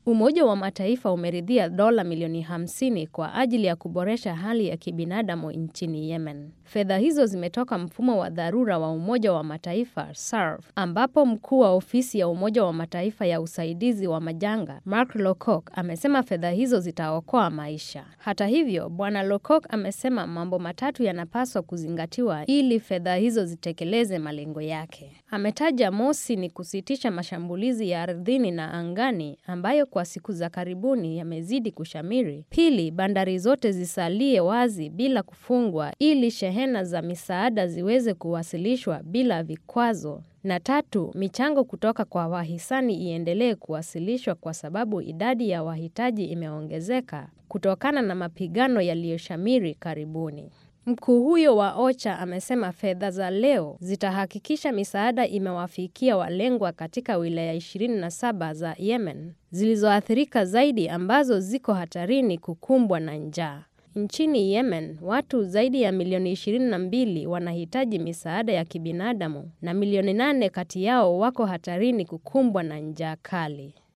Umoja wa Mataifa umeridhia dola milioni 50 kwa ajili ya kuboresha hali ya kibinadamu nchini Yemen. Fedha hizo zimetoka mfumo wa dharura wa Umoja wa Mataifa SARF, ambapo mkuu wa ofisi ya Umoja wa Mataifa ya usaidizi wa majanga Mark Lowcock amesema fedha hizo zitaokoa maisha. Hata hivyo, Bwana Lowcock amesema mambo matatu yanapaswa kuzingatiwa ili fedha hizo zitekeleze malengo yake. Ametaja mosi ni kusitisha mashambulizi ya ardhini na angani ambayo kwa siku za karibuni yamezidi kushamiri. Pili, bandari zote zisalie wazi bila kufungwa ili shehena za misaada ziweze kuwasilishwa bila vikwazo. Na tatu, michango kutoka kwa wahisani iendelee kuwasilishwa kwa sababu idadi ya wahitaji imeongezeka kutokana na mapigano yaliyoshamiri karibuni. Mkuu huyo wa OCHA amesema fedha za leo zitahakikisha misaada imewafikia walengwa katika wilaya 27 za Yemen zilizoathirika zaidi ambazo ziko hatarini kukumbwa na njaa. Nchini Yemen, watu zaidi ya milioni 22 wanahitaji misaada ya kibinadamu na milioni 8 kati yao wako hatarini kukumbwa na njaa kali.